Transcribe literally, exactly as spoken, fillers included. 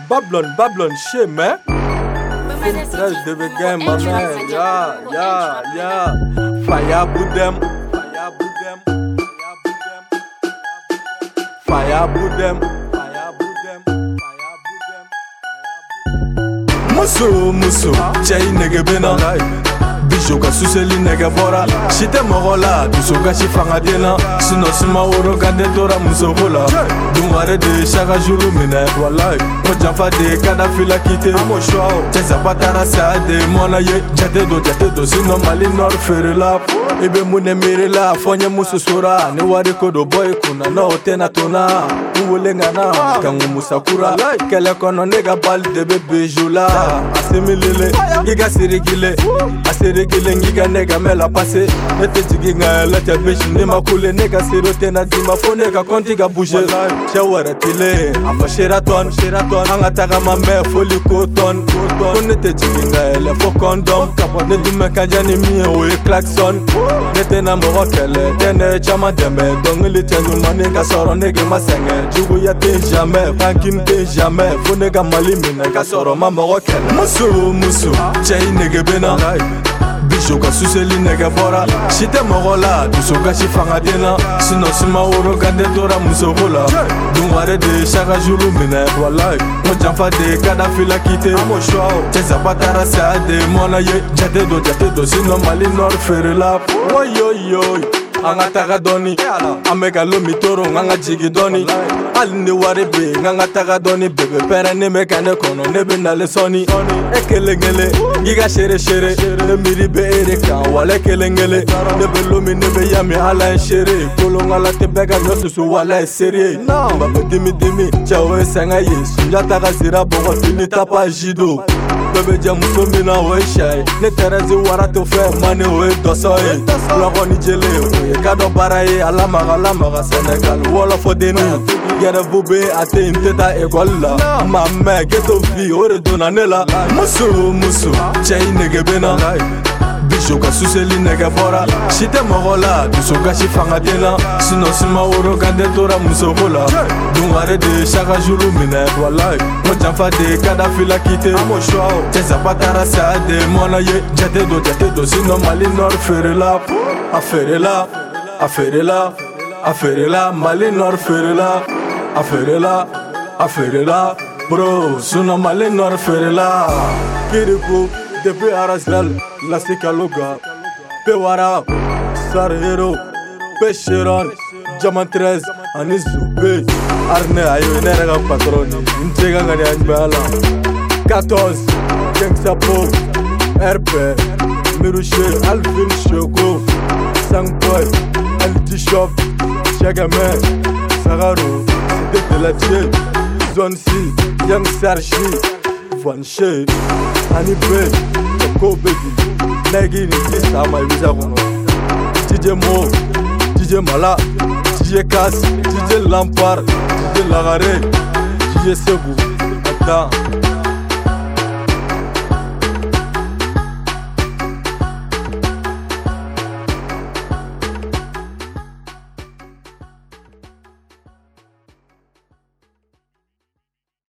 Babylon, Babylon, shit, man. Fresh de vegan, my man. Yeah, yeah, yeah. Fire boot them. Fire boot them. Fire boot them. Fire boot them. Fire boot them. Musu, musu. Chay nigga bena. Bijou ka suseli nigga bora. Shite mogola. Duso ka shifanga dena. Sino sima oro kande tora muso kola. Dungare de chaque jour mine. Wallahi. Mojafa de kada fila kite. Amo shwao. Cheza patara sa de mona ye. Jate do jate do sino mali nor fere la. Ibe mune mere la. Fonye musu sura. Ne wari kodo boy kuna. No tena tona. Uwele ngana. Kangu musakura. Kele kono nega bal de bebe jula. Asimilele. Giga sirigile. Asirigile ngiga nega mela pase. Ete jiginga lete beshi nima kule. Nega sirote na dima fo nega konti ga bouge. Shawara tile. Afa sheraton. Sheraton. Anga taga ma me foli koton. Konete jiginga ele fo kondom. Ne dume kanjani miye we klaxon. Nete na moro kele. Tene chama deme. Dongili tenu mane ka soro nege masenge. Jugu ya te jamais. Rankim te jamais. Fo nega malimine ka soro ma moro kele. Musu musu. Chay nege bena. Bijou ka suseli nege bora. Shite mogola. Duso ka shifanga dena. Sino sima oro kande tora muso kola. Dungare de chaque jour mine. Wallahi. Mojafa de kada fila kite. Amo shwao. Cheza patara sa de mona ye. Jate do jate do sino mali nor fere la. Oy oy oy. Anga taga doni. Amega lomi toro nganga jigi doni. Alinde ware be nganga taga doni. Bebe pere ne meka ne kono nebe na le soni. Ekele ngele. Giga shere shere. Ne miri be ere kan wale kele ngele. Nebe lomi nebe yami ala en shere. Kolo ngala te bega nyosusu wala e serie. Mbaba dimi dimi. Chawe senga ye. Sunja taga zira bongo fini tapa jido. Bebe jamuso mina we shy. Ne terezi wara to fe mani we doso e. Loko ni jele we kado baraye alamaga alamaga Senegal wala fo deni. Gere bube ate inteta ekola. Mame geto fi ore dona nela. Musu musu chay nege bena. Bijou ka suseli nege bora. Shite mogola. Duso ka shifanga dena. Sino sima oro kande tora muso kola. Dungare de chaque jour mine. Wallahi. Mojafa de kada fila kite. Amo shwao. Cheza patara sa de mona ye. Jate do jate do sino mali nor fere la. Afere la. Afere la. Afere la. Mali nor fere la. Afere la. Afere la. Bro. Sino mali nor fere la. Kirikou. Depuis Arasnal, la Sikaloga, Pewara, Sarhero, Pecheron, Jaman treize, Anizoube, Arne Ayo, Nerega Patroni, Intega Gani Anbala, quatorze, Gengsapo, R P, Mirouche, Alvin Choco, Sangboy, Altishop, Chagame, Sagaro, Detelatier, Zone C, Young Sarchi, Van Shea, Anibe, Kobe, Nagini, Sama Vizagono, D J Mo, D J Mala, D J Kass, D J Lampard, D J Lagare, D J Segu, Attends.